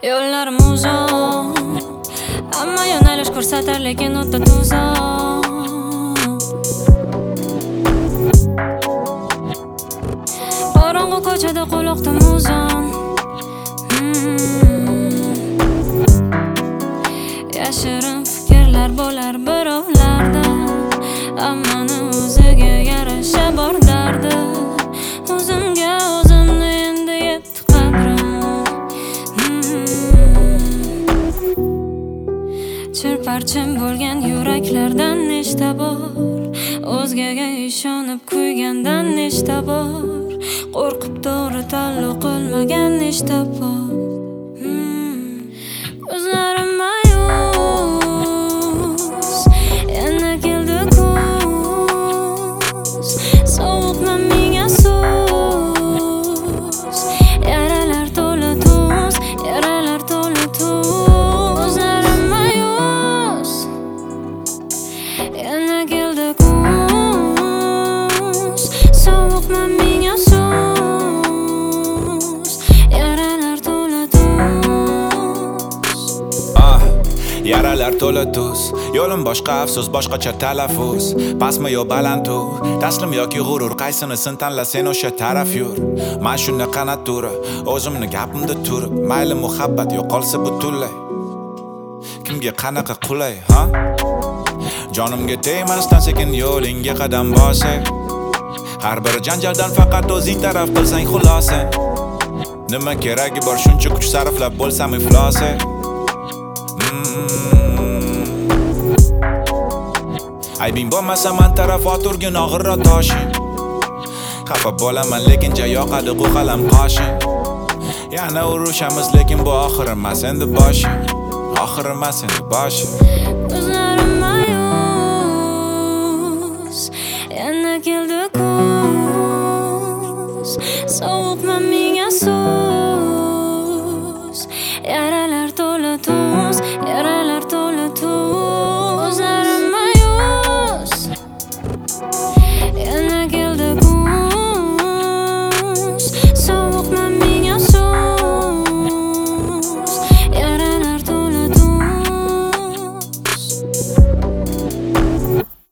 Yo'llarim uzun, hamma yo'nalish ko'rsatar, lekin o'ta tuzoq. Qorong'u ko'chada quloqda muzon. Yashirin fikrlar bo'lar birovlarda, hammani o'ziga yarasha bor dardi. O'zimga o'zimni endi yetdi qadrim. Chirparchin bo'lgan yuraklardan nechta bor, o'zgaga ishonib kuygandan nechta bor, qo'rqib to'g'ri tanlov qilmagan nechta bor. Ko'zlarim ma'yus, yana keldi kuz, sovuqman menga so'z, yaralar to'la tuz, yaralar to'la tuz. Ko'zlarim ma'yus, yana keldi kuz, sovuqman menga so'z, yaralar to'la tuz. Yaralar to'la tuz, yo'lim boshqa, afsus boshqacha talaffuz. Pastmi yo baland u, taslim yoki g'urur, qaysinisini tanla sen o'sha taraf yur. Men shunaqa natura, o'zimni gapimda turib, mayli muhabbat yo'qolsa butunlay. Kimga qanaqa qulay, ha? Jonimga tegmasdan sekin yo'lingga qadam bosay. Har bir janjaldan faqat o'zing taraf qilsang xulosa. Nima keragi bor shuncha kuch sarflab bo'lsam iflosa. Aybing bo'lmasa men taraf o'tirgin og'irro toshing. Xafa bo'laman lekin yoqadi bu qalam qoshing. Yana urushamiz lekin bu oxir emas endi boshing. Oxir emas endi boshing. Ko'zlarim ma'yus, yana keldi kuz, sovuqman menga so'z, yaralar to'la tuz,